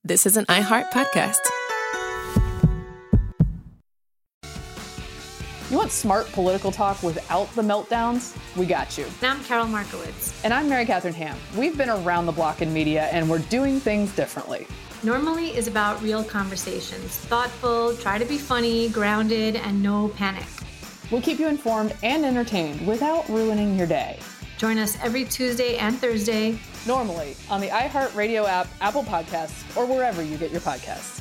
This is an iHeart podcast. You want smart political talk without the meltdowns? We got you. And I'm Carol Markowitz. And I'm Mary Catherine Ham. We've been around the block in media, and we're doing things differently. Normally is about real conversations. Thoughtful, try to be funny, grounded, and no panic. We'll keep you informed and entertained without ruining your day. Join us every Tuesday and Thursday. Normally on the iHeartRadio app, Apple Podcasts, or wherever you get your podcasts.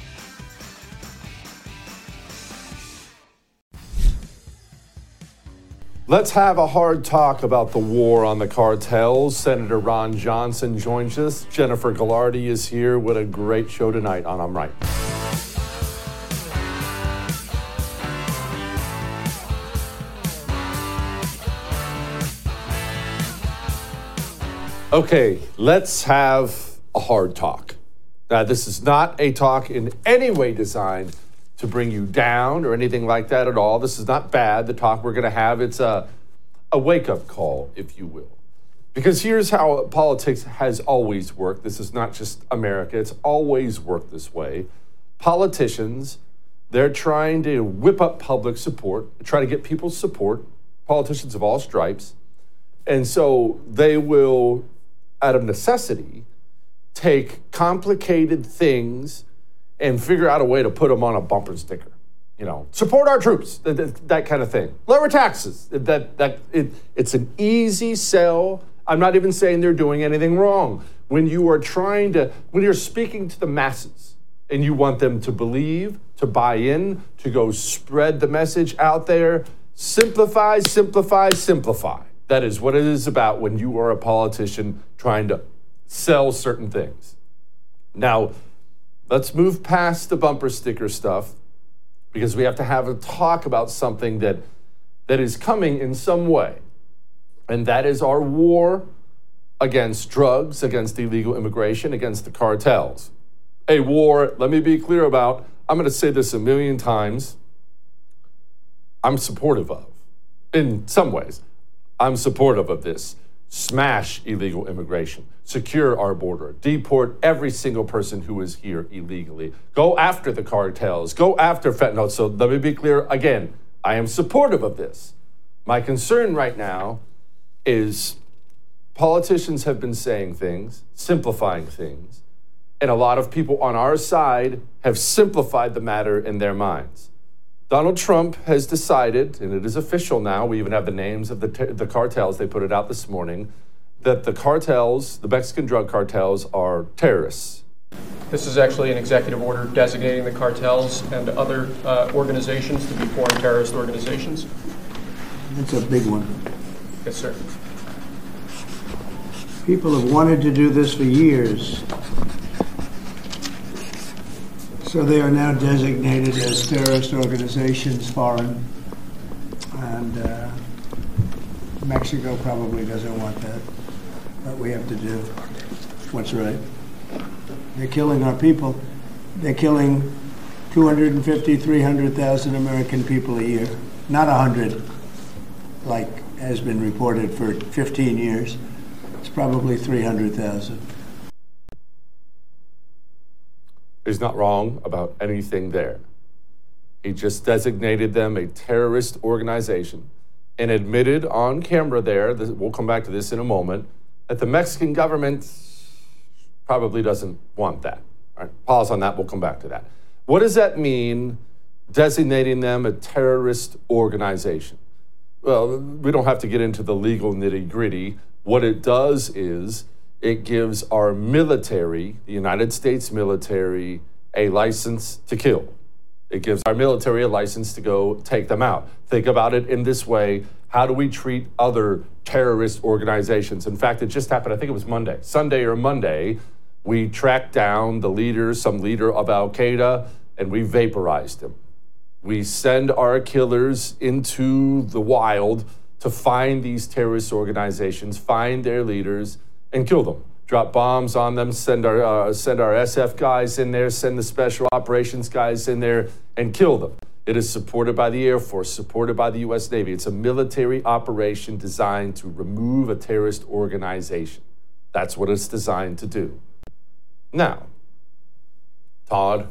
Let's have a hard talk about the war on the cartels. Senator Ron Johnson joins us. Jennifer Ghilardi is here. What a great show tonight on I'm Right. Okay, let's have a hard talk. Now, this is not a talk in any way designed to bring you down or anything like that at all. This is not bad, the talk we're going to have. It's a wake-up call, if you will. Because here's how politics has always worked. This is not just America. It's always worked this way. Politicians, they're trying to whip up public support, try to get people's support, politicians of all stripes. And so they will, out of necessity, take complicated things and figure out a way to put them on a bumper sticker. You know, support our troops, that kind of thing. Lower taxes, it's an easy sell. I'm not even saying they're doing anything wrong. When you're speaking to the masses and you want them to believe, to buy in, to go spread the message out there, simplify, simplify, simplify. That is what it is about when you are a politician trying to sell certain things. Now, let's move past the bumper sticker stuff because we have to have a talk about something that is coming in some way. And that is our war against drugs, against illegal immigration, against the cartels. A war, let me be clear about, I'm going to say this a million times, I'm supportive of, in some ways. I'm supportive of this. Smash illegal immigration. Secure our border. Deport every single person who is here illegally. Go after the cartels. Go after fentanyl. So let me be clear again. I am supportive of this. My concern right now is politicians have been saying things, simplifying things, and a lot of people on our side have simplified the matter in their minds. Donald Trump has decided, and it is official now, we even have the names of the cartels, they put it out this morning, that the cartels, the Mexican drug cartels, are terrorists. This is actually an executive order designating the cartels and other organizations to be foreign terrorist organizations. That's a big one. Yes, sir. People have wanted to do this for years. So they are now designated as terrorist organizations, foreign, and Mexico probably doesn't want that, but we have to do what's right. They're killing our people. They're killing 250, 300,000 American people a year, not 100, like has been reported for 15 years. It's probably 300,000. He's not wrong about anything there. He just designated them a terrorist organization and admitted on camera there, we'll come back to this in a moment, that the Mexican government probably doesn't want that. All right, pause on that, we'll come back to that. What does that mean, designating them a terrorist organization? Well, we don't have to get into the legal nitty-gritty. What it does is it gives our military, the United States military, a license to kill. It gives our military a license to go take them out. Think about it in this way. How do we treat other terrorist organizations? In fact, it just happened, I think it was Sunday or Monday, we tracked down the leader, some leader of Al-Qaeda, and we vaporized him. We send our killers into the wild to find these terrorist organizations, find their leaders, and kill them. Drop bombs on them, send our SF guys in there, send the special operations guys in there, and kill them. It is supported by the Air Force, supported by the U.S. Navy. It's a military operation designed to remove a terrorist organization. That's what it's designed to do. Now, Tom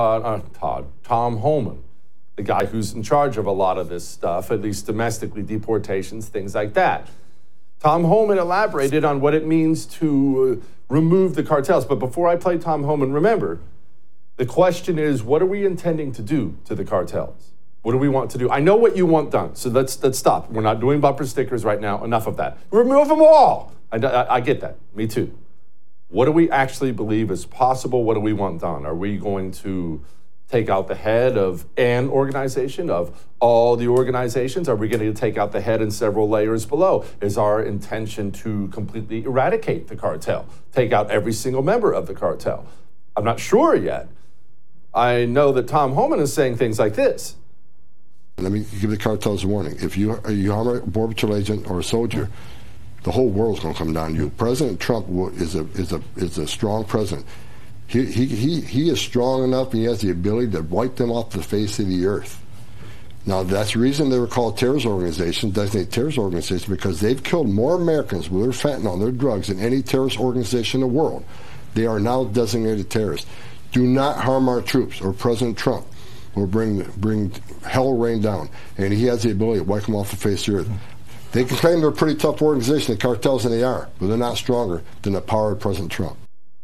Homan, the guy who's in charge of a lot of this stuff, at least domestically, deportations, things like that. Tom Homan elaborated on what it means to remove the cartels. But before I play Tom Homan, remember, the question is, what are we intending to do to the cartels? What do we want to do? I know what you want done, so let's stop. We're not doing bumper stickers right now. Enough of that. Remove them all. I get that. Me too. What do we actually believe is possible? What do we want done? Are we going to take out the head of an organization, of all the organizations? Are we going to take out the head in several layers below? Is our intention to completely eradicate the cartel, take out every single member of the cartel? I'm not sure yet. I know that Tom Homan is saying things like this. Let me give the cartels a warning. If you harm a Border Patrol agent or a soldier, the whole world's going to come down to you. President Trump is a strong president. He is strong enough, and he has the ability to wipe them off the face of the earth. Now, that's the reason they were called terrorist organizations, designated terrorist organizations, because they've killed more Americans with their fentanyl and their drugs than any terrorist organization in the world. They are now designated terrorists. Do not harm our troops, or President Trump will bring hell rain down, and he has the ability to wipe them off the face of the earth. They can claim they're a pretty tough organization, the cartels, and they are, but they're not stronger than the power of President Trump.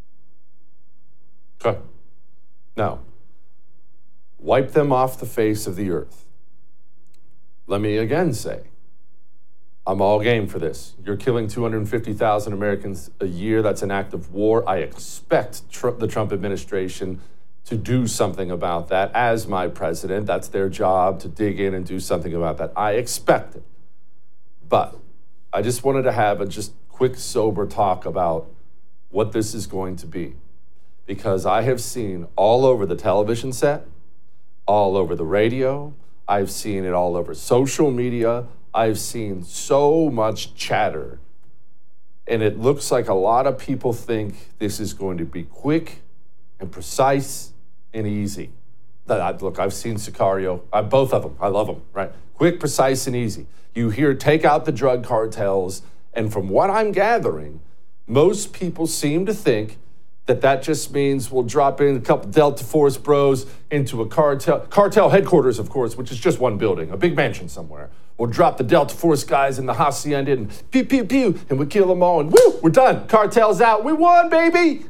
Okay. Now, wipe them off the face of the earth. Let me again say, I'm all game for this. You're killing 250,000 Americans a year. That's an act of war. I expect the Trump administration to do something about that. As my president, that's their job, to dig in and do something about that. I expect it. But I just wanted to have a just quick, sober talk about what this is going to be. Because I have seen all over the television set, all over the radio, I've seen it all over social media, I've seen so much chatter. And it looks like a lot of people think this is going to be quick and precise and easy. Look, I've seen Sicario, both of them, I love them, right? Quick, precise, and easy. You hear take out the drug cartels, and from what I'm gathering, most people seem to think that just means we'll drop in a couple Delta Force bros into a cartel headquarters, of course, which is just one building, a big mansion somewhere. We'll drop the Delta Force guys in the hacienda and pew, pew, pew, and we kill them all, and woo, we're done. Cartel's out. We won, baby.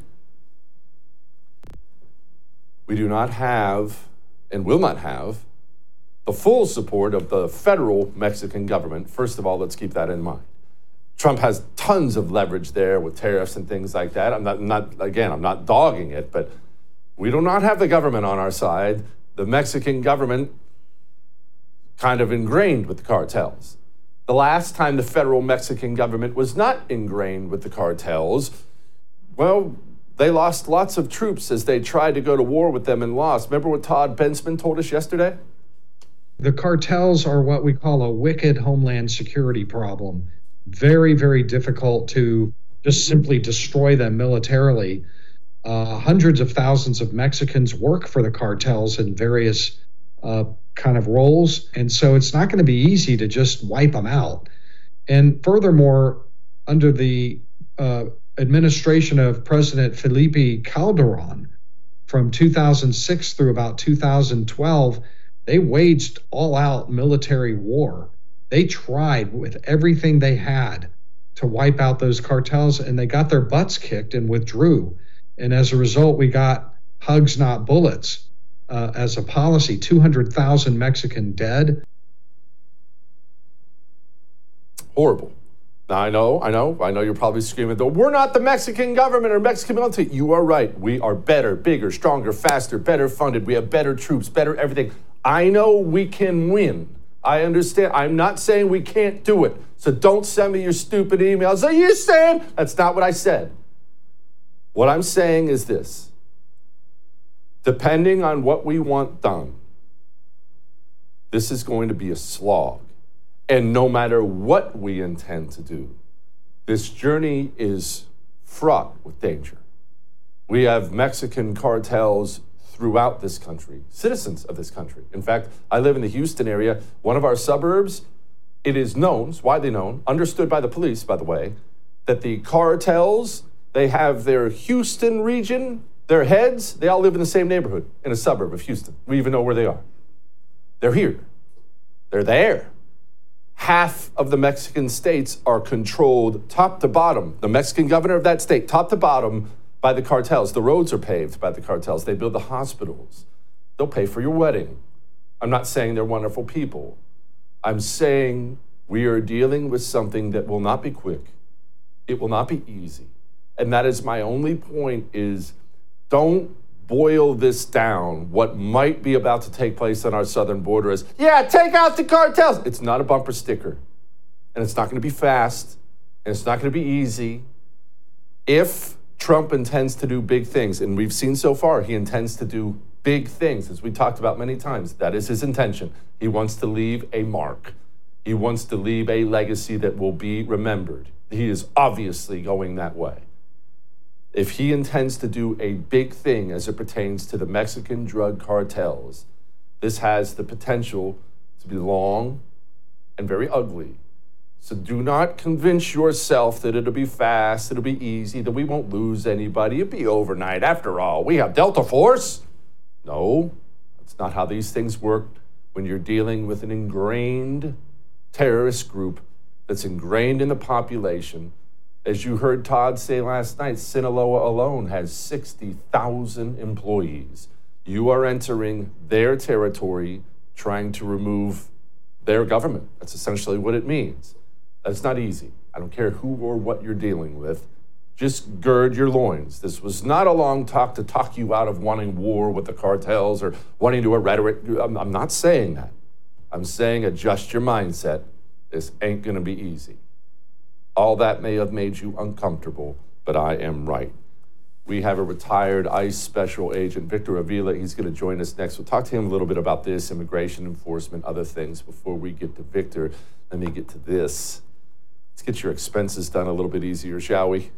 We do not have and will not have the full support of the federal Mexican government. First of all, let's keep that in mind. Trump has tons of leverage there with tariffs and things like that. I'm not dogging it, but we do not have the government on our side. The Mexican government kind of ingrained with the cartels. The last time the federal Mexican government was not ingrained with the cartels, well, they lost lots of troops as they tried to go to war with them and lost. Remember what Todd Bensman told us yesterday? The cartels are what we call a wicked homeland security problem. Very, very difficult to just simply destroy them militarily. Hundreds of thousands of Mexicans work for the cartels in various kind of roles, and so it's not going to be easy to just wipe them out. And furthermore, under the administration of President Felipe Calderon from 2006 through about 2012, they waged all-out military war. They tried with everything they had to wipe out those cartels, and they got their butts kicked and withdrew. And as a result, we got hugs, not bullets, as a policy. 200,000 Mexican dead. Horrible. Now, I know you're probably screaming, though, we're not the Mexican government or Mexican military. You are right. We are better, bigger, stronger, faster, better funded. We have better troops, better everything. I know we can win. I understand. I'm not saying we can't do it. So don't send me your stupid emails. Are you saying? That's not what I said. What I'm saying is this. Depending on what we want done, this is going to be a slog. And no matter what we intend to do, this journey is fraught with danger. We have Mexican cartels throughout this country, citizens of this country. In fact, I live in the Houston area. One of our suburbs, it is known, it's widely known, understood by the police, by the way, that the cartels, they have their Houston region, Their heads, they all live in the same neighborhood in a suburb of Houston. We even know where they are. They're here. They're there. Half of the Mexican states are controlled top to bottom. The Mexican governor of that state, top to bottom, by the cartels. The roads are paved by the cartels. They build the hospitals. They'll pay for your wedding. I'm not saying they're wonderful people. I'm saying we are dealing with something that will not be quick. It will not be easy. And that is my only point is don't boil this down. What might be about to take place on our southern border is, yeah, take out the cartels. It's not a bumper sticker. And it's not going to be fast. And it's not going to be easy. If Trump intends to do big things, and we've seen so far he intends to do big things, as we talked about many times. That is his intention. He wants to leave a mark. He wants to leave a legacy that will be remembered. He is obviously going that way. If he intends to do a big thing as it pertains to the Mexican drug cartels, this has the potential to be long and very ugly. So do not convince yourself that it'll be fast, it'll be easy, that we won't lose anybody. It'll be overnight. After all, we have Delta Force. No, that's not how these things work when you're dealing with an ingrained terrorist group that's ingrained in the population. As you heard Todd say last night, Sinaloa alone has 60,000 employees. You are entering their territory, trying to remove their government. That's essentially what it means. That's not easy. I don't care who or what you're dealing with. Just gird your loins. This was not a long talk to talk you out of wanting war with the cartels or wanting to do a rhetoric. I'm not saying that. I'm saying adjust your mindset. This ain't going to be easy. All that may have made you uncomfortable, but I am right. We have a retired ICE special agent, Victor Avila. He's going to join us next. We'll talk to him a little bit about this, immigration enforcement, other things. Before we get to Victor, let me get to this. Let's get your expenses done a little bit easier, shall we?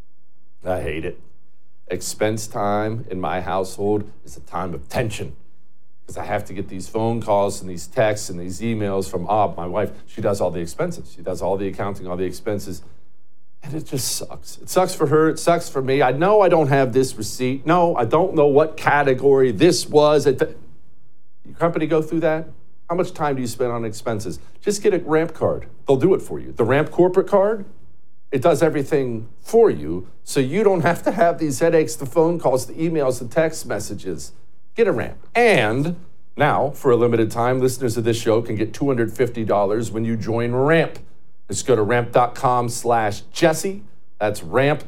I hate it. Expense time in my household is a time of tension because I have to get these phone calls and these texts and these emails from my wife. She does all the expenses. She does all the accounting, all the expenses. And it just sucks. It sucks for her. It sucks for me. I know I don't have this receipt. No, I don't know what category this was. Your company go through that? How much time do you spend on expenses? Just get a Ramp card. They'll do it for you. The Ramp corporate card, it does everything for you, so you don't have to have these headaches, the phone calls, the emails, the text messages. Get a Ramp. And now, for a limited time, listeners of this show can get $250 when you join Ramp. Just go to ramp.com/Jesse. That's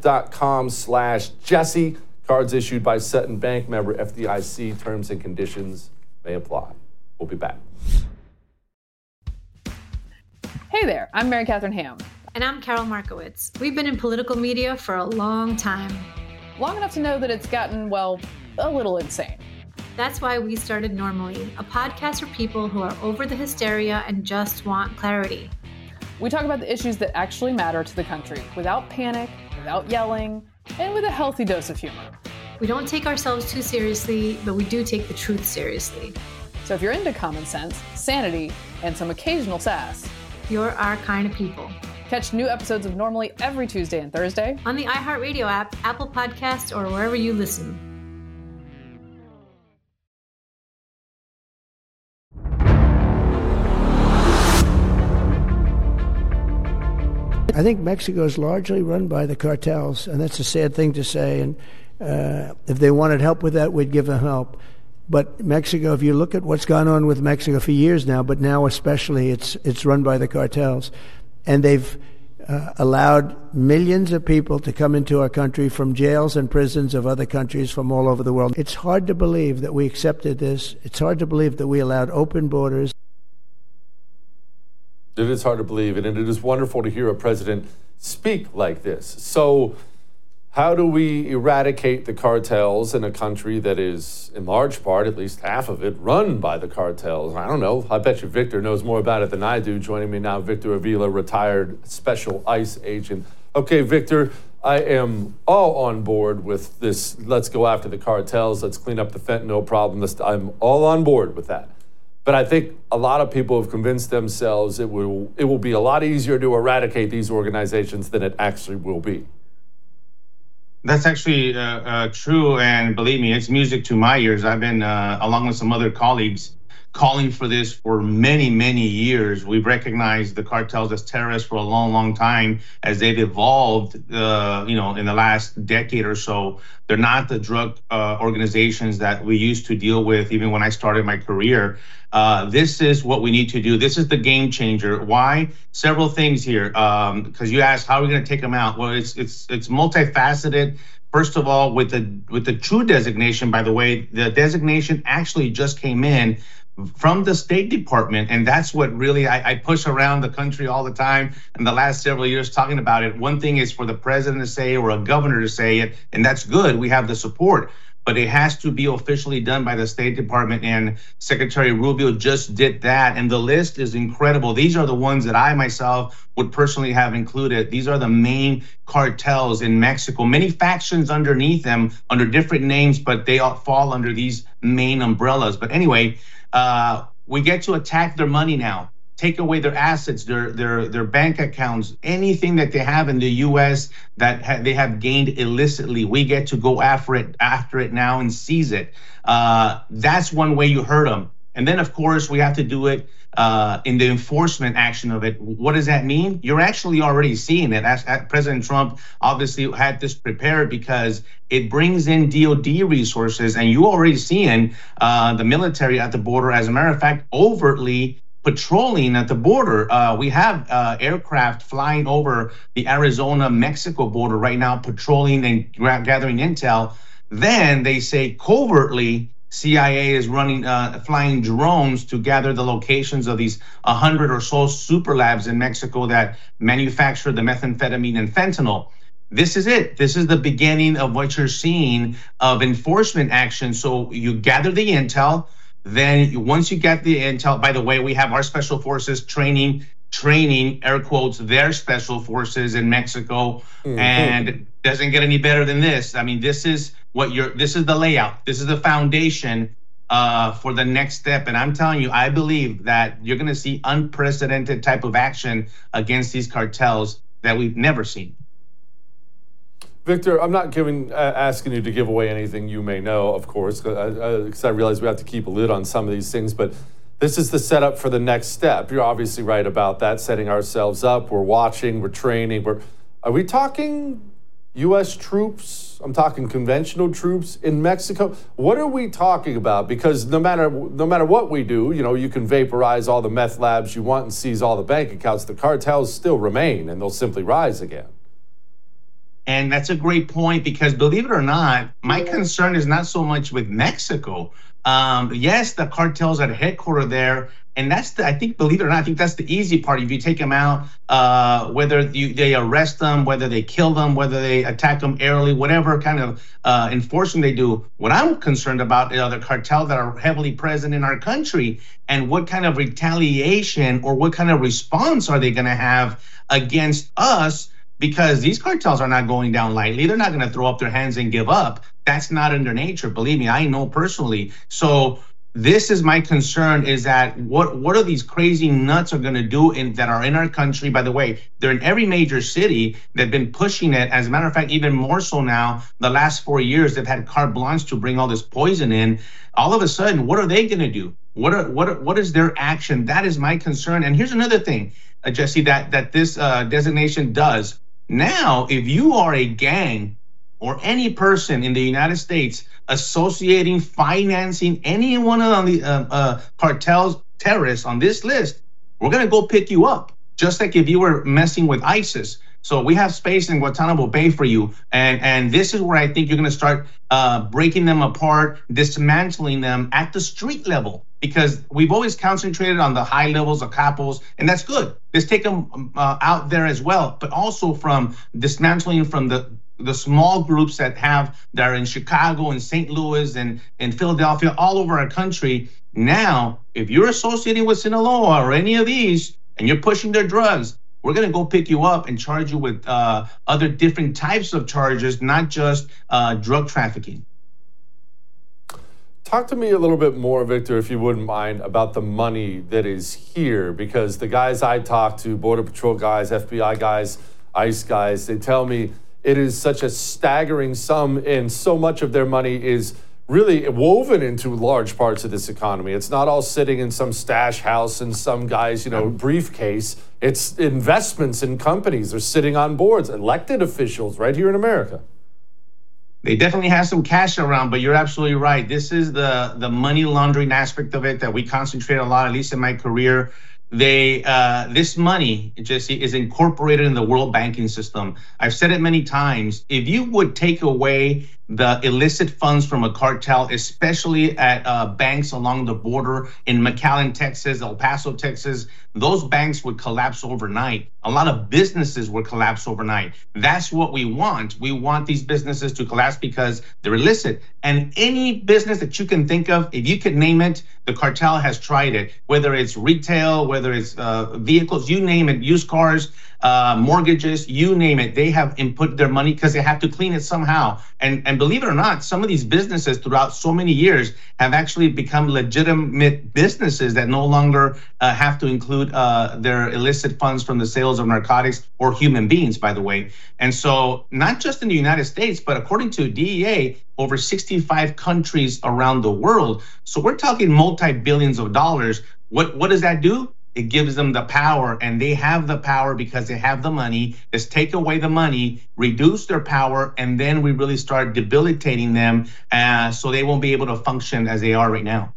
ramp.com/Jesse. Cards issued by Sutton Bank, member FDIC. Terms and conditions may apply. We'll be back. Hey there, I'm Mary Catherine Ham. And I'm Carol Markowitz. We've been in political media for a long time. Long enough to know that it's gotten, well, a little insane. That's why we started Normally, a podcast for people who are over the hysteria and just want clarity. We talk about the issues that actually matter to the country without panic, without yelling, and with a healthy dose of humor. We don't take ourselves too seriously, but we do take the truth seriously. So if you're into common sense, sanity, and some occasional sass, you're our kind of people. Catch new episodes of Normally every Tuesday and Thursday on the iHeartRadio app, Apple Podcasts, or wherever you listen. I think Mexico is largely run by the cartels, and that's a sad thing to say. And if they wanted help with that, we'd give them help. But Mexico, if you look at what's gone on with Mexico for years now, but now especially, it's run by the cartels. And they've allowed millions of people to come into our country from jails and prisons of other countries from all over the world. It's hard to believe that we accepted this. It's hard to believe that we allowed open borders. It is hard to believe, and it is wonderful to hear a president speak like this. So how do we eradicate the cartels in a country that is, in large part, at least half of it, run by the cartels? I don't know. I bet you Victor knows more about it than I do. Joining me now, Victor Avila, retired special ICE agent. Okay, Victor, I am all on board with this. Let's go after the cartels. Let's clean up the fentanyl problem. I'm all on board with that. But I think a lot of people have convinced themselves it will be a lot easier to eradicate these organizations than it actually will be. That's actually true, and believe me, it's music to my ears. I've been, along with some other colleagues, calling for this for many, many years. We've recognized the cartels as terrorists for a long, long time as they've evolved, in the last decade or so. They're not the drug organizations that we used to deal with even when I started my career. This is what we need to do. This is the game changer. Why? Several things here. Because you asked, how are we going to take them out? Well, it's multifaceted. First of all, with the true designation, by the way, the designation actually just came in from the State Department. And that's what really I push around the country all the time in the last several years talking about it. One thing is for the president to say or a governor to say it, and that's good. We have the support. But it has to be officially done by the State Department, and Secretary Rubio just did that. And the list is incredible. These are the ones that I myself would personally have included. These are the main cartels in Mexico. Many factions underneath them under different names, but they all fall under these main umbrellas. But anyway, we get to attack their money now. Take away their assets, their bank accounts, anything that they have in the U.S. that they have gained illicitly. We get to go after it now and seize it. That's one way you hurt them. And then, of course, we have to do it in the enforcement action of it. What does that mean? You're actually already seeing it. President Trump obviously had this prepared because it brings in DOD resources, and you already seeing the military at the border, as a matter of fact, overtly patrolling at the border. We have aircraft flying over the Arizona-Mexico border right now, patrolling and gathering intel. Then they say covertly, CIA is flying drones to gather the locations of these 100 or so super labs in Mexico that manufacture the methamphetamine and fentanyl. This is it. This is the beginning of what you're seeing of enforcement action. So you gather the intel. Then once you get the intel, by the way, we have our special forces training, air quotes, their special forces in Mexico. Mm-hmm. And it doesn't get any better than this. I mean, this is the layout. This is the foundation for the next step. And I'm telling you, I believe that you're going to see unprecedented type of action against these cartels that we've never seen. Victor, I'm not asking you to give away anything you may know, of course, because I realize we have to keep a lid on some of these things, but this is the setup for the next step. You're obviously right about that, setting ourselves up. We're watching, we're training. Are we talking U.S. troops? I'm talking conventional troops in Mexico. What are we talking about? Because no matter what we do, you can vaporize all the meth labs you want and seize all the bank accounts. The cartels still remain, and they'll simply rise again. And that's a great point, because believe it or not, my concern is not so much with Mexico. Yes, the cartels are headquartered there. And I think, believe it or not, I think that's the easy part. If you take them out, whether they arrest them, whether they kill them, whether they attack them airily, whatever kind of enforcement they do. What I'm concerned about are the cartels that are heavily present in our country, and what kind of retaliation or what kind of response are they going to have against us? Because these cartels are not going down lightly. They're not going to throw up their hands and give up. That's not in their nature. Believe me, I know personally. So this is my concern, is that what are these crazy nuts are going to do that are in our country? By the way, they're in every major city. They've been pushing it. As a matter of fact, even more so now, the last 4 years, they've had carte blanche to bring all this poison in. All of a sudden, what are they going to do? What is their action? That is my concern. And here's another thing, Jesse, that this designation does. Now, if you are a gang or any person in the United States associating, financing any one of the cartels, terrorists on this list, we're going to go pick you up, just like if you were messing with ISIS. So we have space in Guantanamo Bay for you. And this is where I think you're going to start breaking them apart, dismantling them at the street level, because we've always concentrated on the high levels of capos, and that's good. Let's take them out there as well, but also from dismantling from the small groups that are in Chicago and St. Louis and in Philadelphia, all over our country. Now, if you're associating with Sinaloa or any of these and you're pushing their drugs, we're going to go pick you up and charge you with other different types of charges, not just drug trafficking. Talk to me a little bit more, Victor, if you wouldn't mind, about the money that is here, because the guys I talk to, Border Patrol guys, FBI guys, ICE guys, they tell me it is such a staggering sum, and so much of their money is really woven into large parts of this economy. It's not all sitting in some stash house in some guy's, briefcase. It's investments in companies. They're sitting on boards, elected officials right here in America. They definitely have some cash around, but you're absolutely right. This is the money laundering aspect of it that we concentrate a lot, at least in my career. This money, Jesse, is incorporated in the world banking system. I've said it many times. If you would take away the illicit funds from a cartel, especially at banks along the border in McAllen, Texas, El Paso, Texas, those banks would collapse overnight. A lot of businesses would collapse overnight. That's what we want. We want these businesses to collapse because they're illicit. And any business that you can think of, if you could name it, the cartel has tried it, whether it's retail, whether it's vehicles, you name it, used cars, mortgages, you name it. They have input their money because they have to clean it somehow. And believe it or not, some of these businesses throughout so many years have actually become legitimate businesses that no longer have to include their illicit funds from the sales of narcotics or human beings, by the way. And so not just in the United States, but according to DEA, over 65 countries around the world. So we're talking multi-billions of dollars. What does that do? It gives them the power, and they have the power because they have the money. Just take away the money, reduce their power, and then we really start debilitating them so they won't be able to function as they are right now.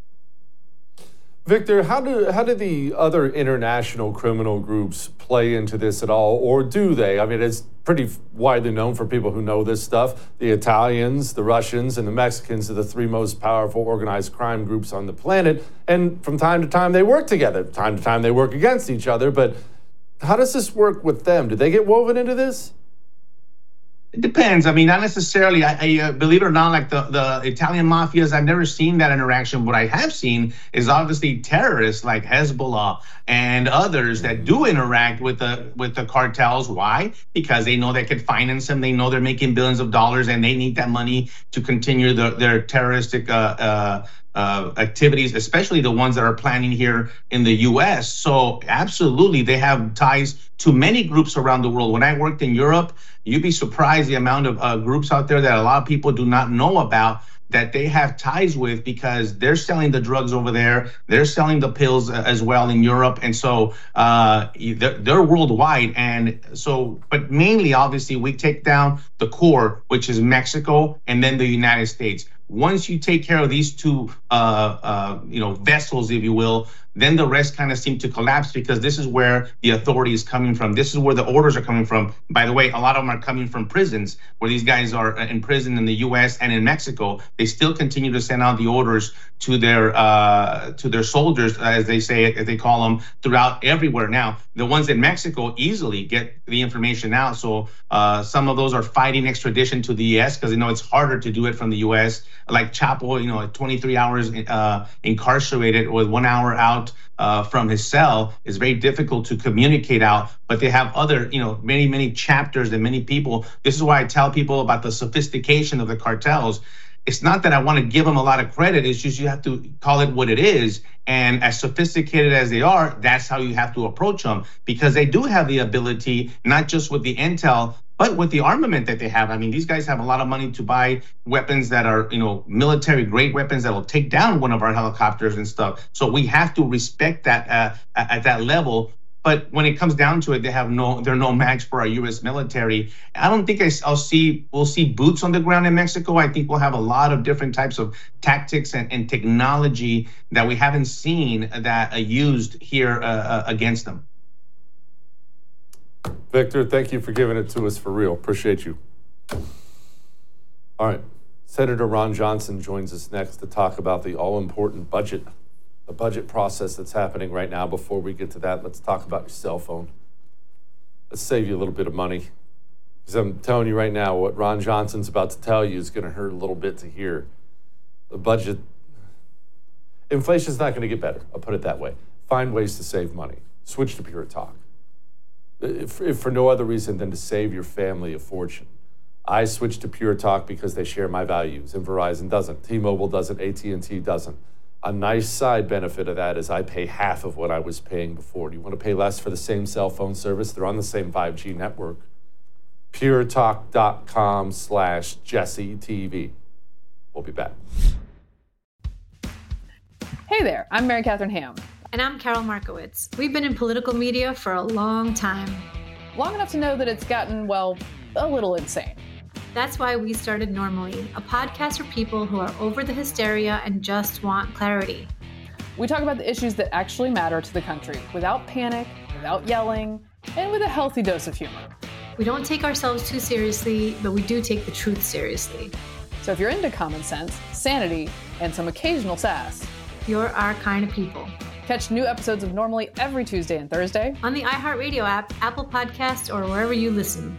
Victor, how do the other international criminal groups play into this at all, or do they? I mean, it's pretty widely known for people who know this stuff. The Italians, the Russians, and the Mexicans are the three most powerful organized crime groups on the planet. And from time to time, they work together. From time to time, they work against each other. But how does this work with them? Do they get woven into this? It depends. I mean, not necessarily. I believe it or not, like the Italian mafias, I've never seen that interaction. What I have seen is obviously terrorists like Hezbollah and others that do interact with the cartels. Why? Because they know they could finance them. They know they're making billions of dollars, and they need that money to continue their terroristic activities, especially the ones that are planning here in the U.S. So absolutely, they have ties to many groups around the world. When I worked in Europe, you'd be surprised the amount of groups out there that a lot of people do not know about that they have ties with, because they're selling the drugs over there. They're selling the pills as well in Europe. And so they're worldwide. And so, but mainly, obviously, we take down the core, which is Mexico, and then the United States. Once you take care of these two, vessels, if you will, then the rest kind of seem to collapse, because this is where the authority is coming from. This is where the orders are coming from. By the way, a lot of them are coming from prisons, where these guys are in prison in the U.S. and in Mexico. They still continue to send out the orders to their soldiers, as they say, as they call them, throughout everywhere. Now, the ones in Mexico easily get the information out. So some of those are fighting extradition to the U.S. because it's harder to do it from the U.S. Like Chapo, 23 hours incarcerated with 1 hour out from his cell is very difficult to communicate out. But they have other, many, many chapters and many people. This is why I tell people about the sophistication of the cartels. It's not that I want to give them a lot of credit. It's just you have to call it what it is. And as sophisticated as they are, that's how you have to approach them, because they do have the ability, not just with the intel, but with the armament that they have. I mean, these guys have a lot of money to buy weapons that are, military-grade weapons that will take down one of our helicopters and stuff. So we have to respect that at that level. But when it comes down to it, they're no match for our U.S. military. I don't think we'll see boots on the ground in Mexico. I think we'll have a lot of different types of tactics and technology that we haven't seen that used here against them. Victor, thank you for giving it to us for real. Appreciate you. All right. Senator Ron Johnson joins us next to talk about the all-important budget. The budget process that's happening right now. Before we get to that, let's talk about your cell phone. Let's save you a little bit of money. Because I'm telling you right now, what Ron Johnson's about to tell you is going to hurt a little bit to hear. The budget, inflation's not going to get better. I'll put it that way. Find ways to save money. Switch to Pure Talk. If for no other reason than to save your family a fortune. I switched to Pure Talk because they share my values, and Verizon doesn't. T-Mobile doesn't. AT&T doesn't. A nice side benefit of that is I pay half of what I was paying before. Do you want to pay less for the same cell phone service? They're on the same 5G network. puretalk.com/JesseTV. We'll be back. Hey there, I'm Mary Catherine Ham. And I'm Carol Markowitz. We've been in political media for a long time. Long enough to know that it's gotten, well, a little insane. That's why we started Normally, a podcast for people who are over the hysteria and just want clarity. We talk about the issues that actually matter to the country without panic, without yelling, and with a healthy dose of humor. We don't take ourselves too seriously, but we do take the truth seriously. So if you're into common sense, sanity, and some occasional sass, you're our kind of people. Catch new episodes of Normally every Tuesday and Thursday on the iHeartRadio app, Apple Podcasts, or wherever you listen.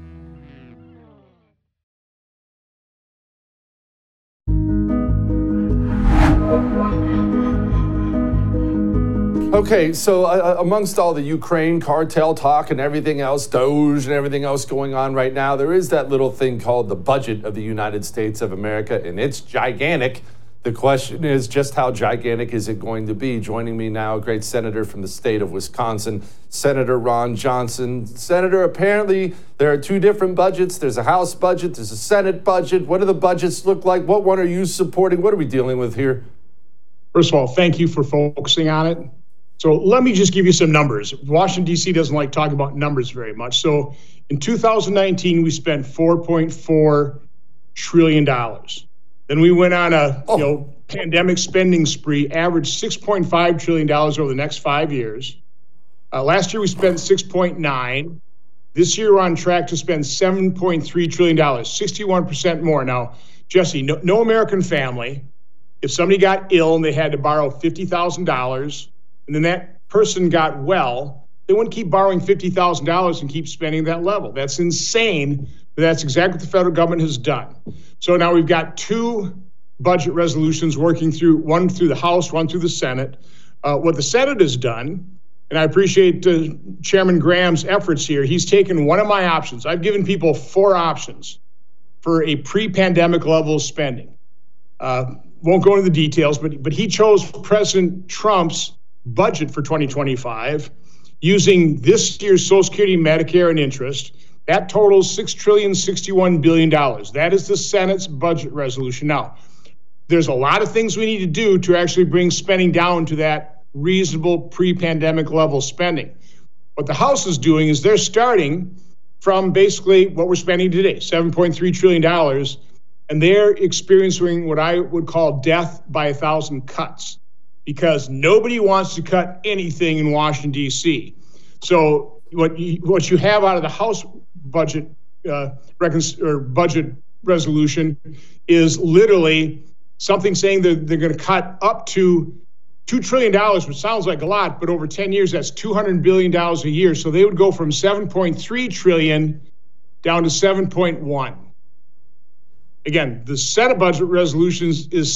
Okay, so amongst all the Ukraine cartel talk and everything else, Doge and everything else going on right now, there is that little thing called the budget of the United States of America, and it's gigantic. The question is, just how gigantic is it going to be? Joining me now, a great senator from the state of Wisconsin, Senator Ron Johnson. Senator, apparently there are two different budgets. There's a House budget, there's a Senate budget. What do the budgets look like? What one are you supporting? What are we dealing with here? First of all, thank you for focusing on it. So let me just give you some numbers. Washington, D.C. doesn't like talking about numbers very much. So in 2019, we spent $4.4 trillion. Then we went on a pandemic spending spree, averaged $6.5 trillion over the next 5 years. Last year, we spent $6.9. This year, we're on track to spend $7.3 trillion, 61% more. Now, Jesse, no American family, if somebody got ill and they had to borrow $50,000, and then that person got well, they wouldn't keep borrowing $50,000 and keep spending that level. That's insane, but that's exactly what the federal government has done. So now we've got two budget resolutions working through, one through the House, one through the Senate. What the Senate has done, and I appreciate Chairman Graham's efforts here, he's taken one of my options. I've given people 4 options for a pre-pandemic level of spending. Won't go into the details, but he chose President Trump's budget for 2025 using this year's Social Security, Medicare, and interest. That totals $6.061 trillion. That is the Senate's budget resolution. Now, there's a lot of things we need to do to actually bring spending down to that reasonable pre-pandemic level spending. What the House is doing is they're starting from basically what we're spending today, $7.3 trillion, and they're experiencing what I would call death by 1,000 cuts, because nobody wants to cut anything in Washington, D.C. So what you have out of the House budget budget resolution is literally something saying that they're going to cut up to $2 trillion, which sounds like a lot, but over 10 years, that's $200 billion a year. So they would go from $7.3 trillion down to $7.1. Again, the Senate budget resolutions is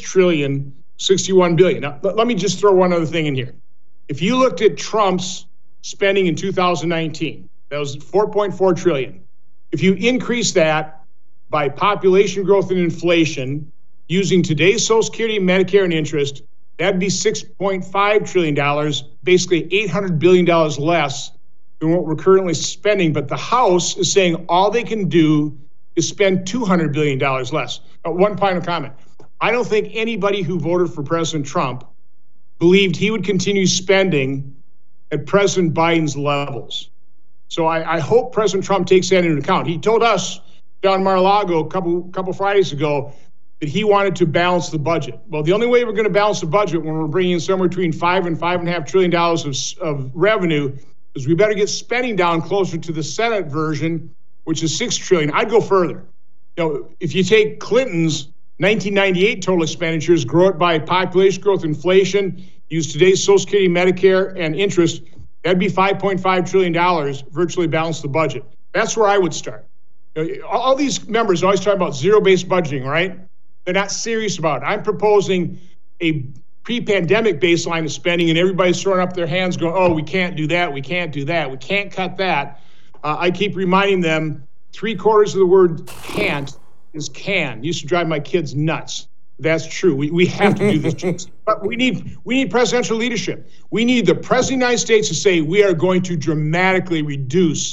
$6.061 trillion. Now, let me just throw one other thing in here. If you looked at Trump's spending in 2019, that was $4.4 trillion. If you increase that by population growth and inflation, using today's Social Security, Medicare, and interest, that'd be $6.5 trillion, basically $800 billion less than what we're currently spending. But the House is saying all they can do is spend $200 billion less. One final comment. I don't think anybody who voted for President Trump believed he would continue spending at President Biden's levels. So I hope President Trump takes that into account. He told us down in Mar-a-Lago a couple Fridays ago that he wanted to balance the budget. Well, the only way we're going to balance the budget when we're bringing in somewhere between $5 and $5.5 trillion of revenue is we better get spending down closer to the Senate version, which is $6 trillion. I'd go further. If you take Clinton's 1998 total expenditures, grow it by population growth, inflation, use today's Social Security, Medicare, and interest, that'd be $5.5 trillion, virtually balance the budget. That's where I would start. All these members always talk about zero-based budgeting, right? They're not serious about it. I'm proposing a pre-pandemic baseline of spending, and everybody's throwing up their hands going, oh, we can't do that, we can't do that, we can't cut that. I keep reminding them 3/4 of the word can't is can. Used to drive my kids nuts. That's true. We have to do this. But we need presidential leadership. We need the President of the United States to say we are going to dramatically reduce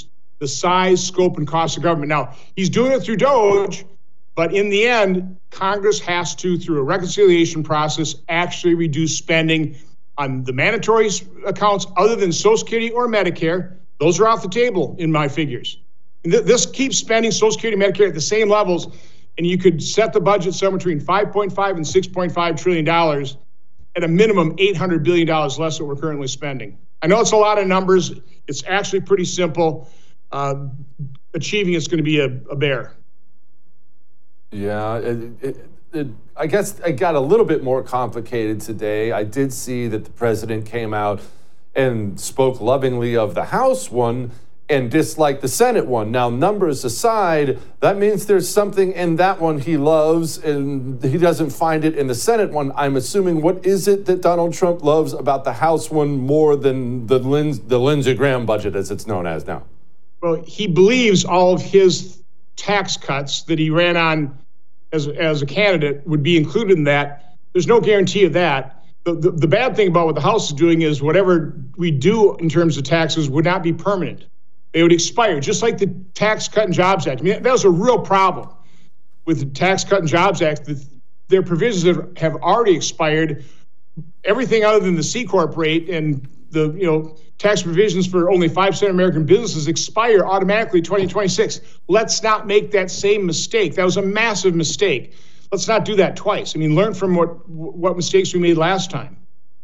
the size, scope, and cost of government. Now, he's doing it through DOGE, but in the end, Congress has to, through a reconciliation process, actually reduce spending on the mandatory accounts other than Social Security or Medicare. Those are off the table in my figures. This keeps spending Social Security and Medicare at the same levels, and you could set the budget somewhere between $5.5 and $6.5 trillion, at a minimum $800 billion less than what we're currently spending. I know it's a lot of numbers. It's actually pretty simple. Achieving it's going to be a bear. Yeah, I guess it got a little bit more complicated today. I did see that the president came out and spoke lovingly of the House one and disliked the Senate one. Now, numbers aside, that means there's something in that one he loves and he doesn't find it in the Senate one. I'm assuming, what is it that Donald Trump loves about the House one more than the Lindsey Graham budget, as it's known as now? Well, he believes all of his tax cuts that he ran on as a candidate would be included in that. There's no guarantee of that. The bad thing about what the House is doing is whatever we do in terms of taxes would not be permanent. They would expire, just like the Tax Cut and Jobs Act. I mean, that was a real problem with the Tax Cut and Jobs Act. Their provisions have already expired. Everything other than the C Corp rate and the tax provisions for only 5% American businesses expire automatically 2026. Let's not make that same mistake. That was a massive mistake. Let's not do that twice. I mean, learn from what mistakes we made last time.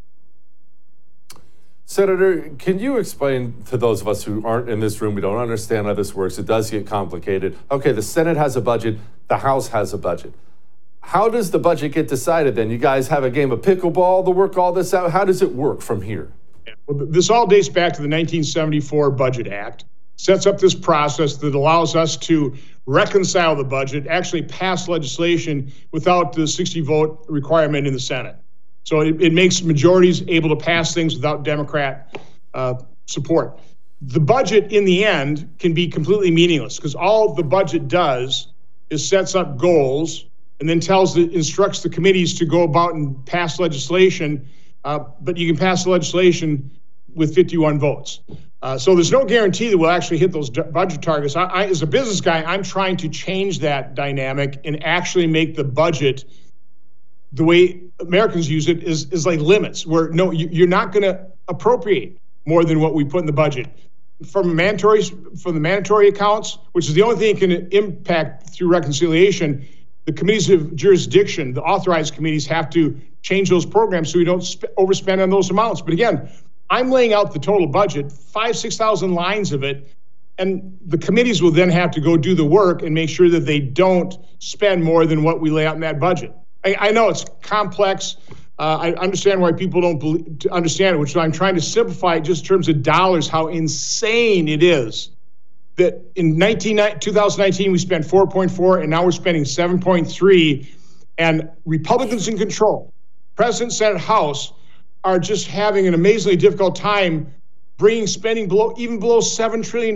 Senator, can you explain to those of us who aren't in this room, we don't understand how this works, it does get complicated. Okay, the Senate has a budget, the House has a budget. How does the budget get decided then? You guys have a game of pickleball to work all this out? How does it work from here? Well, this all dates back to the 1974 Budget Act. Sets up this process that allows us to reconcile the budget, actually pass legislation without the 60-vote requirement in the Senate. So it makes majorities able to pass things without Democrat support. The budget, in the end, can be completely meaningless because all the budget does is sets up goals and then instructs the committees to go about and pass legislation. But you can pass the legislation with 51 votes. So there's no guarantee that we'll actually hit those budget targets. I, as a business guy, I'm trying to change that dynamic and actually make the budget, the way Americans use it, is like limits, where no, you're not going to appropriate more than what we put in the budget. From the mandatory accounts, which is the only thing it can impact through reconciliation, the committees of jurisdiction, the authorized committees, have to change those programs so we don't overspend on those amounts. But again, I'm laying out the total budget, 6,000 lines of it, and the committees will then have to go do the work and make sure that they don't spend more than what we lay out in that budget. I know it's complex. I understand why people don't understand it, which I'm trying to simplify just in terms of dollars, how insane it is that in 2019 we spent 4.4 and now we're spending 7.3, and Republicans in control, President, Senate, House, are just having an amazingly difficult time bringing spending even below $7 trillion.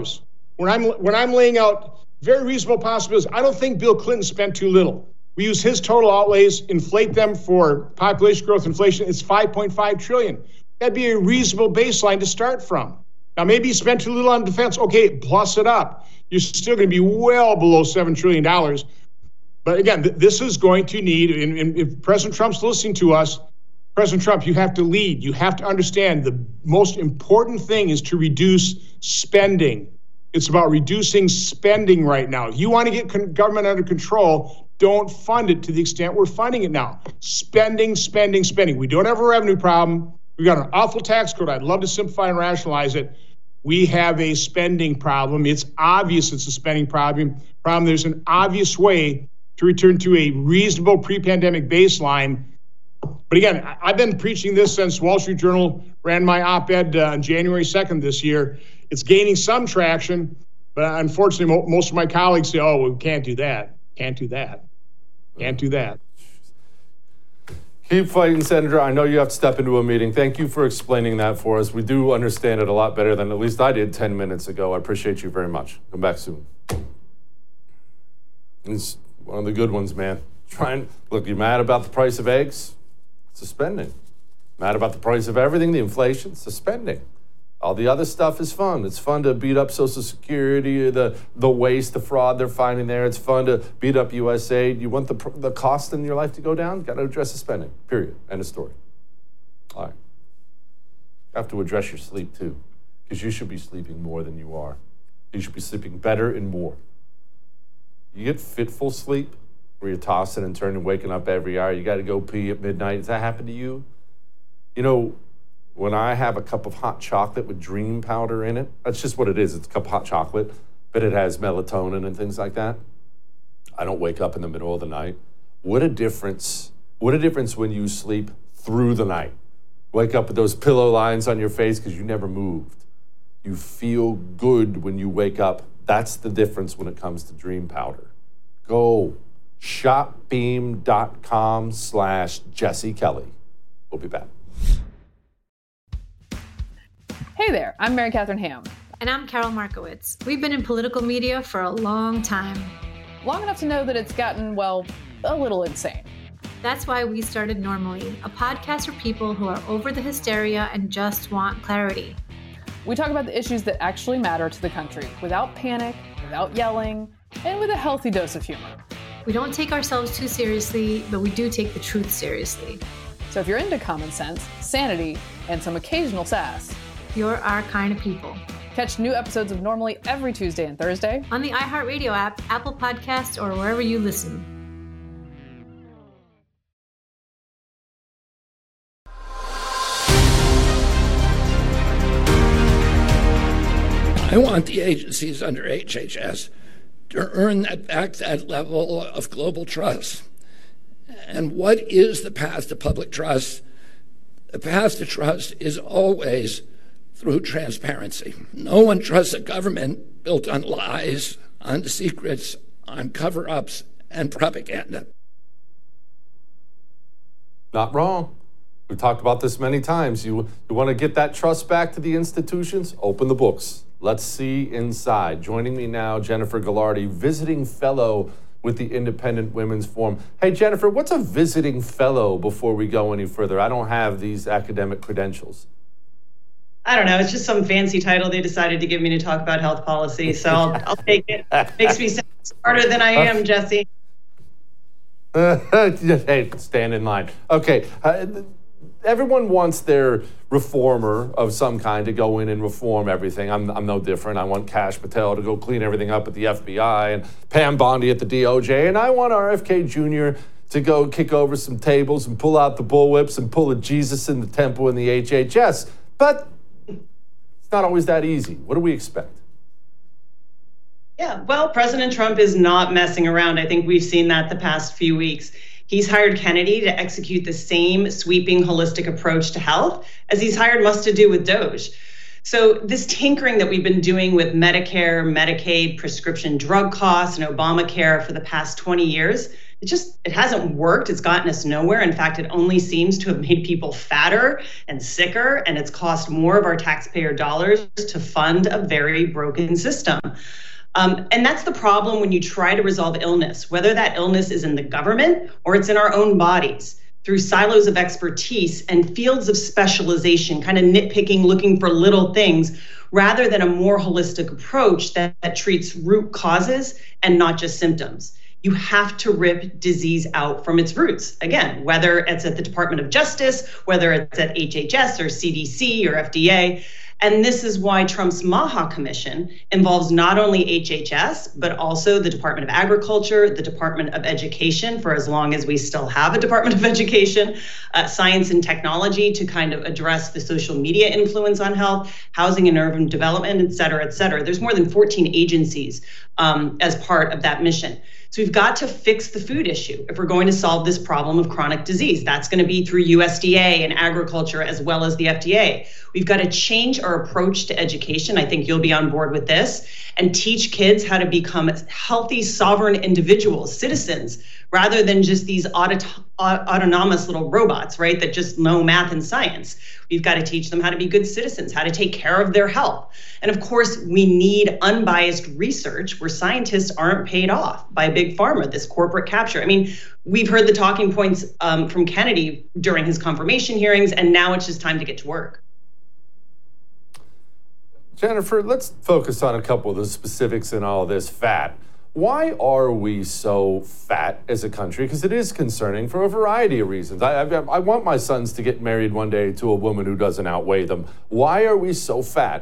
When I'm laying out very reasonable possibilities, I don't think Bill Clinton spent too little. We use his total outlays, inflate them for population growth, inflation. It's $5.5 trillion. That'd be a reasonable baseline to start from. Now, maybe you spent too little on defense. Okay, plus it up. You're still going to be well below $7 trillion. But again, this is going to need, and if President Trump's listening to us, President Trump, you have to lead. You have to understand the most important thing is to reduce spending. It's about reducing spending right now. If you want to get government under control, don't fund it to the extent we're funding it now. Spending, spending, spending. We don't have a revenue problem. We've got an awful tax code. I'd love to simplify and rationalize it. We have a spending problem. It's obvious it's a spending problem. There's an obvious way to return to a reasonable pre-pandemic baseline. But again, I've been preaching this since Wall Street Journal ran my op-ed on January 2nd this year. It's gaining some traction, but unfortunately, most of my colleagues say, oh, we can't do that. Can't do that. Can't do that. Keep fighting, Senator. I know you have to step into a meeting. Thank you for explaining that for us. We do understand it a lot better than at least I did 10 minutes ago. I appreciate you very much. Come back soon. It's one of the good ones, man. Look, you mad about the price of eggs? Suspending. Mad about the price of everything, the inflation? Suspending. All the other stuff is fun. It's fun to beat up Social Security, the waste, the fraud they're finding there. It's fun to beat up USAID. You want the cost in your life to go down? Got to address the spending, period. End of story. All right. You have to address your sleep, too, because you should be sleeping more than you are. You should be sleeping better and more. You get fitful sleep, where you're tossing and turning, waking up every hour. You got to go pee at midnight. Does that happen to you? You know, when I have a cup of hot chocolate with dream powder in it, that's just what it is. It's a cup of hot chocolate, but it has melatonin and things like that. I don't wake up in the middle of the night. What a difference when you sleep through the night. Wake up with those pillow lines on your face because you never moved. You feel good when you wake up. That's the difference when it comes to dream powder. Go shopbeam.com/Jesse Kelly. We'll be back. Hey there, I'm Mary Catherine Ham. And I'm Carol Markowitz. We've been in political media for a long time. Long enough to know that it's gotten, well, a little insane. That's why we started Normally, a podcast for people who are over the hysteria and just want clarity. We talk about the issues that actually matter to the country without panic, without yelling, and with a healthy dose of humor. We don't take ourselves too seriously, but we do take the truth seriously. So if you're into common sense, sanity, and some occasional sass, you're our kind of people. Catch new episodes of Normally every Tuesday and Thursday on the iHeartRadio app, Apple Podcasts, or wherever you listen. I want the agencies under HHS to earn that level of global trust. And what is the path to public trust? The path to trust is always through transparency. No one trusts a government built on lies, on secrets, on cover-ups, and propaganda. Not wrong. We've talked about this many times. You want to get that trust back to the institutions? Open the books. Let's see inside. Joining me now, Jennifer Ghilardi, visiting fellow with the Independent Women's Forum. Hey, Jennifer, what's a visiting fellow before we go any further? I don't have these academic credentials. I don't know. It's just some fancy title they decided to give me to talk about health policy, so I'll take it. Makes me sound smarter than I am, Jesse. Hey, stand in line. Okay. Everyone wants their reformer of some kind to go in and reform everything. I'm no different. I want Kash Patel to go clean everything up at the FBI and Pam Bondi at the DOJ. And I want RFK Jr. to go kick over some tables and pull out the bullwhips and pull a Jesus in the temple in the HHS. But it's not always that easy. What do we expect? Yeah, well, President Trump is not messing around. I think we've seen that the past few weeks. He's hired Kennedy to execute the same sweeping, holistic approach to health as he's hired Musk to do with DOJ. So this tinkering that we've been doing with Medicare, Medicaid, prescription drug costs, and Obamacare for the past 20 years, it hasn't worked. It's gotten us nowhere. In fact, it only seems to have made people fatter and sicker, and it's cost more of our taxpayer dollars to fund a very broken system. And that's the problem when you try to resolve illness, whether that illness is in the government or it's in our own bodies, through silos of expertise and fields of specialization, kind of nitpicking, looking for little things, rather than a more holistic approach that treats root causes and not just symptoms. You have to rip disease out from its roots. Again, whether it's at the Department of Justice, whether it's at HHS or CDC or FDA. And this is why Trump's MAHA Commission involves not only HHS, but also the Department of Agriculture, the Department of Education, for as long as we still have a Department of Education, Science and Technology to kind of address the social media influence on health, housing and urban development, et cetera, et cetera. There's more than 14 agencies as part of that mission. So we've got to fix the food issue if we're going to solve this problem of chronic disease. That's going to be through USDA and agriculture as well as the FDA. We've got to change our approach to education. I think you'll be on board with this, and teach kids how to become healthy, sovereign individuals, citizens, rather than just these autonomous little robots, right, that just know math and science. We've got to teach them how to be good citizens, how to take care of their health. And of course, we need unbiased research where scientists aren't paid off by big pharma, this corporate capture. I mean, we've heard the talking points from Kennedy during his confirmation hearings, and now it's just time to get to work. Jennifer, let's focus on a couple of the specifics in all of this. Fat. Why are we so fat as a country? Because it is concerning for a variety of reasons. I want my sons to get married one day to a woman who doesn't outweigh them. Why are we so fat?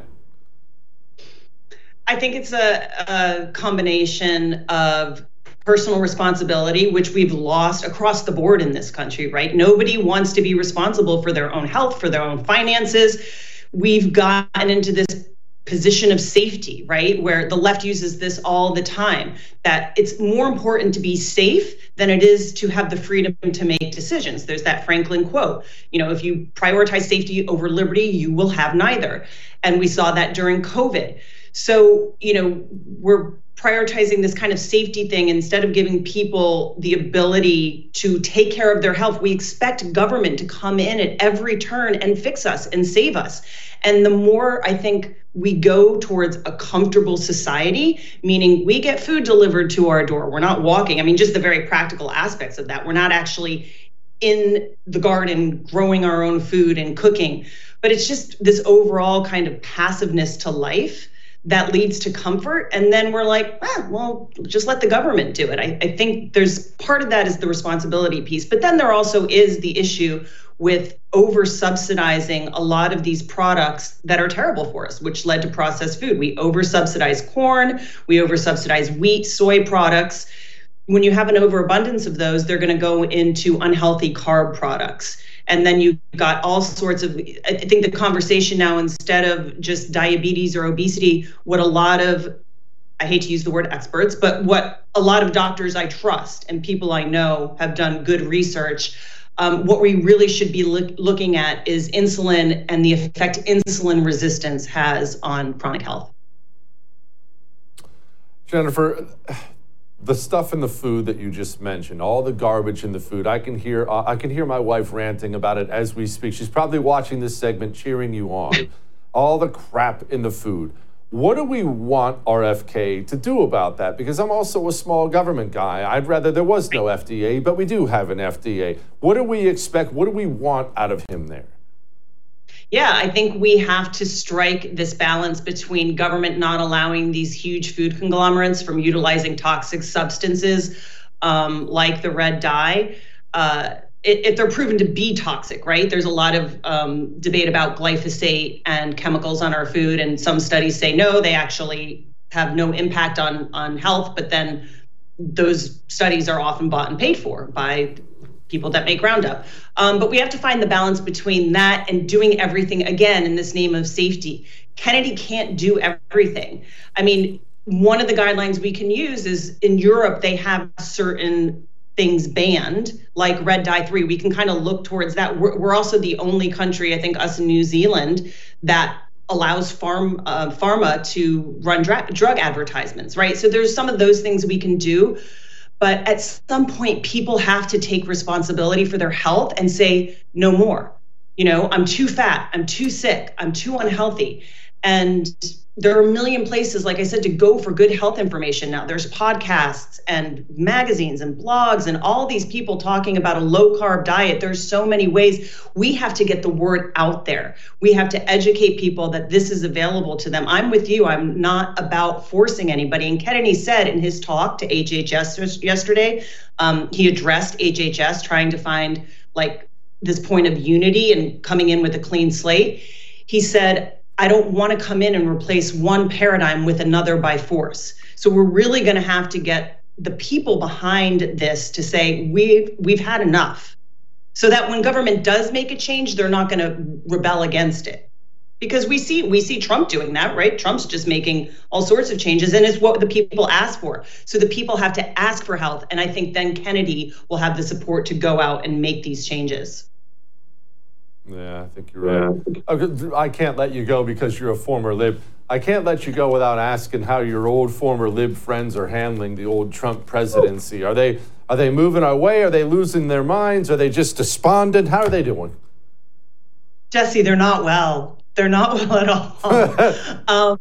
I think it's a combination of personal responsibility, which we've lost across the board in this country, right? Nobody wants to be responsible for their own health, for their own finances. We've gotten into this position of safety, right? Where the left uses this all the time, that it's more important to be safe than it is to have the freedom to make decisions. There's that Franklin quote, if you prioritize safety over liberty, you will have neither. And we saw that during COVID. So, we're prioritizing this kind of safety thing instead of giving people the ability to take care of their health. We expect government to come in at every turn and fix us and save us. And the more I think we go towards a comfortable society, meaning we get food delivered to our door. We're not walking. I mean, just the very practical aspects of that. We're not actually in the garden growing our own food and cooking. But it's just this overall kind of passiveness to life that leads to comfort. And then we're like, just let the government do it. I think there's part of that is the responsibility piece. But then there also is the issue with over-subsidizing a lot of these products that are terrible for us, which led to processed food. We over-subsidize corn, we over-subsidize wheat, soy products. When you have an overabundance of those, they're going to go into unhealthy carb products. And then you've got all sorts of, I think the conversation now, instead of just diabetes or obesity, what a lot of, I hate to use the word experts, but what a lot of doctors I trust and people I know have done good research, what we really should be looking at is insulin and the effect insulin resistance has on chronic health. Jennifer, the stuff in the food that you just mentioned, all the garbage in the food, I can hear my wife ranting about it as we speak. She's probably watching this segment, cheering you on. All the crap in the food. What do we want RFK to do about that? Because I'm also a small government guy. I'd rather there was no FDA, but we do have an FDA. What do we expect? What do we want out of him there? Yeah, I think we have to strike this balance between government not allowing these huge food conglomerates from utilizing toxic substances like the red dye. If they're proven to be toxic, right? There's a lot of debate about glyphosate and chemicals on our food, and some studies say no, they actually have no impact on health, but then those studies are often bought and paid for by people that make Roundup. But we have to find the balance between that and doing everything, again, in this name of safety. Kennedy can't do everything. I mean, one of the guidelines we can use is in Europe, they have certain things banned, like red dye 3. We can kind of look towards that. We're also the only country, I think, us in New Zealand, that allows pharma to run drug advertisements, right? So there's some of those things we can do. But at some point, people have to take responsibility for their health and say, no more. I'm too fat, I'm too sick, I'm too unhealthy. And there are a million places, like I said, to go for good health information now. There's podcasts and magazines and blogs and all these people talking about a low-carb diet. There's so many ways. We have to get the word out there. We have to educate people that this is available to them. I'm with you. I'm not about forcing anybody. And Kennedy said in his talk to HHS yesterday, he addressed HHS trying to find this point of unity and coming in with a clean slate. He said, I don't want to come in and replace one paradigm with another by force. So we're really going to have to get the people behind this to say we've had enough, so that when government does make a change, they're not going to rebel against it. Because we see Trump doing that, right? Trump's just making all sorts of changes, and it's what the people ask for. So the people have to ask for health, and I think then Kennedy will have the support to go out and make these changes. Yeah, I think you're right. I can't let you go because you're a former Lib. I can't let you go without asking how your old former Lib friends are handling the old Trump presidency. Are they moving our way? Are they losing their minds? Are they just despondent? How are they doing? Jesse, they're not well. They're not well at all.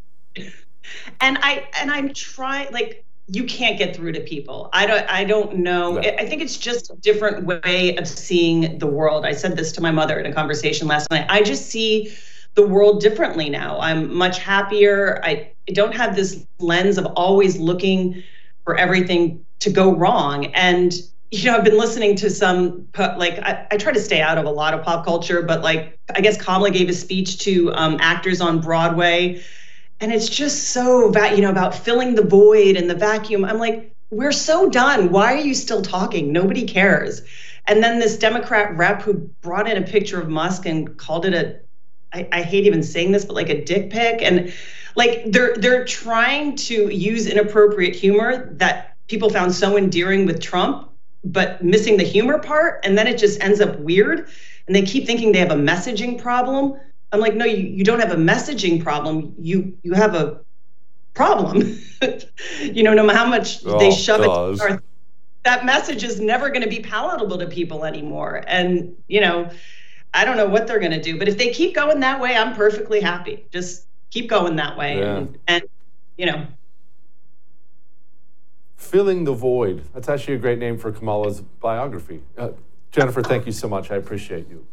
And I'm trying, you can't get through to people. I don't know. No. I think it's just a different way of seeing the world. I said this to my mother in a conversation last night. I just see the world differently now. I'm much happier. I don't have this lens of always looking for everything to go wrong. And, I've been listening to some, I try to stay out of a lot of pop culture, but I guess Kamala gave a speech to actors on Broadway. And it's just so, about filling the void and the vacuum. I'm like, we're so done. Why are you still talking? Nobody cares. And then this Democrat rep who brought in a picture of Musk and called it I hate even saying this, but a dick pic. And they're trying to use inappropriate humor that people found so endearing with Trump, but missing the humor part. And then it just ends up weird. And they keep thinking they have a messaging problem. I'm like, no, you don't have a messaging problem. You have a problem. No matter how much they shove it, that message is never going to be palatable to people anymore. And, I don't know what they're going to do. But if they keep going that way, I'm perfectly happy. Just keep going that way. Yeah. And Filling the Void. That's actually a great name for Kamala's biography. Jennifer, thank you so much. I appreciate you.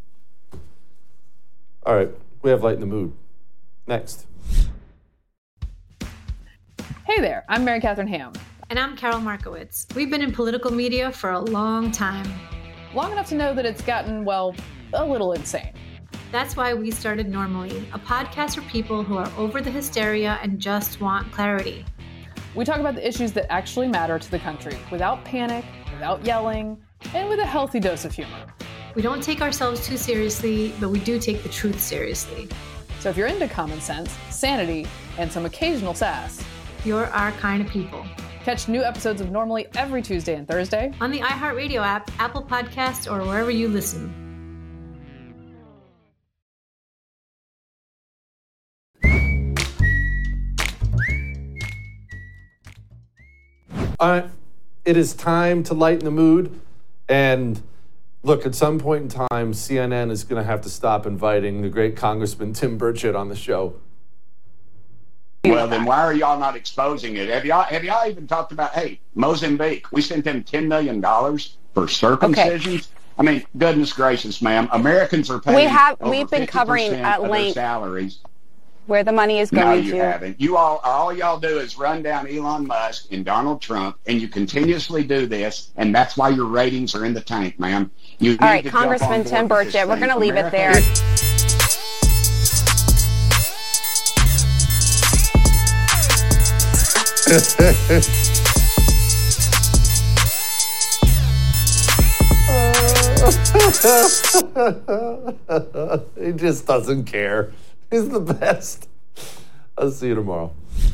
All right, we have Light in the Mood. Next. Hey there, I'm Mary Catherine Ham. And I'm Carol Markowitz. We've been in political media for a long time. Long enough to know that it's gotten, a little insane. That's why we started Normally, a podcast for people who are over the hysteria and just want clarity. We talk about the issues that actually matter to the country without panic, without yelling, and with a healthy dose of humor. We don't take ourselves too seriously, but we do take the truth seriously. So if you're into common sense, sanity, and some occasional sass, you're our kind of people. Catch new episodes of Normally every Tuesday and Thursday on the iHeartRadio app, Apple Podcasts, or wherever you listen. All right, it is time to lighten the mood. And look, at some point in time, CNN is going to have to stop inviting the great Congressman Tim Burchett on the show. Well, then why are y'all not exposing it? Have y'all even talked about, hey, Mozambique, we sent them $10 million for circumcisions? Okay. I mean, goodness gracious, ma'am. Americans are paying we've been covering at length salaries. Where the money is going to. No, you haven't. All y'all do is run down Elon Musk and Donald Trump, and you continuously do this, and that's why your ratings are in the tank, ma'am. All right, Congressman Tim Burchett, we're going to leave it there. He just doesn't care. He's the best. I'll see you tomorrow.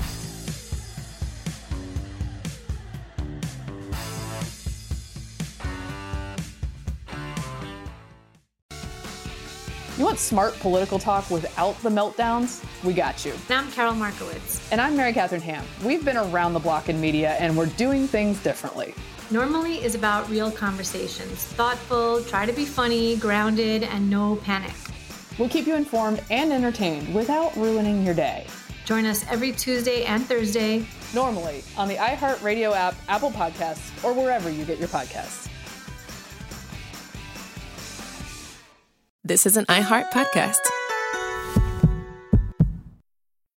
You want smart political talk without the meltdowns? We got you. And I'm Carol Markowitz. And I'm Mary Catherine Ham. We've been around the block in media, and we're doing things differently. Normally is about real conversations. Thoughtful, try to be funny, grounded, and no panic. We'll keep you informed and entertained without ruining your day. Join us every Tuesday and Thursday. Normally on the iHeartRadio app, Apple Podcasts, or wherever you get your podcasts. This is an iHeart podcast.